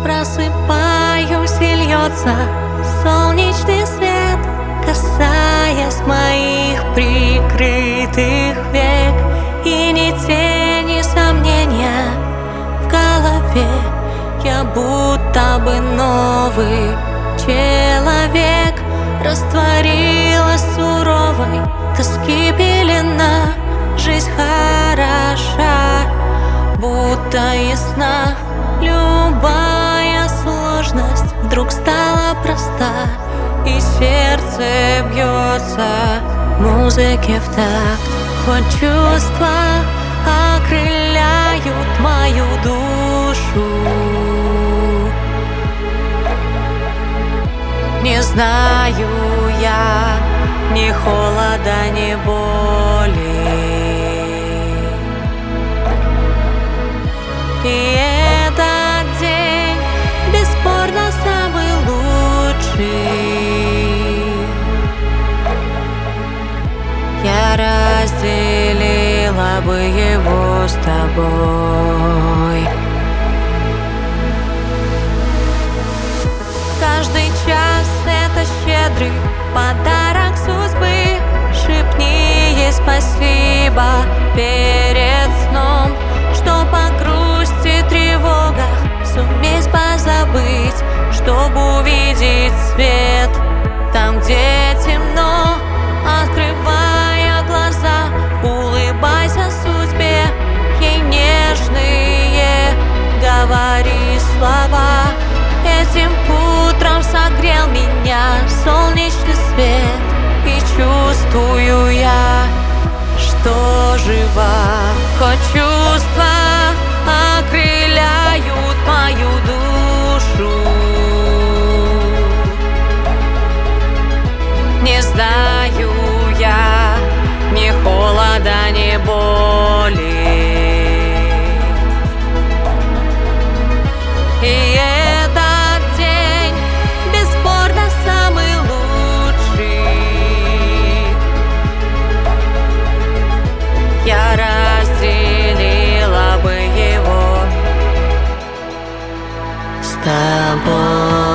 Просыпаюсь и льется солнечный свет, касаясь моих прикрытых век. И ни тени сомнения в голове, я будто бы новый человек. Растворилась суровой тоски пелена, жизнь хороша, будто ясна. Любая сложность вдруг стала проста, и сердце бьется музыке в такт. Хоть чувства окрыляют мою душу, не знаю я ни холода, ни боли. И этот день бесспорно самый лучший. Я разделила бы его с тобой. Каждый час — это щедрый подарок судьбы. Шепни ей спасибо перед сном, что по грусти, тревогах суметь позабыть, чтобы увидеть свет там, где темно. Открывая глаза, улыбайся судьбе, ей нежные говори слова. Этим утром согрел меня солнечный свет, и чувствую я, что жива. Хоть чувства окрыляют мою душу, не знаю я ни холода, ни боли. И этот день бесспорно самый лучший. Я разделила бы его с тобой.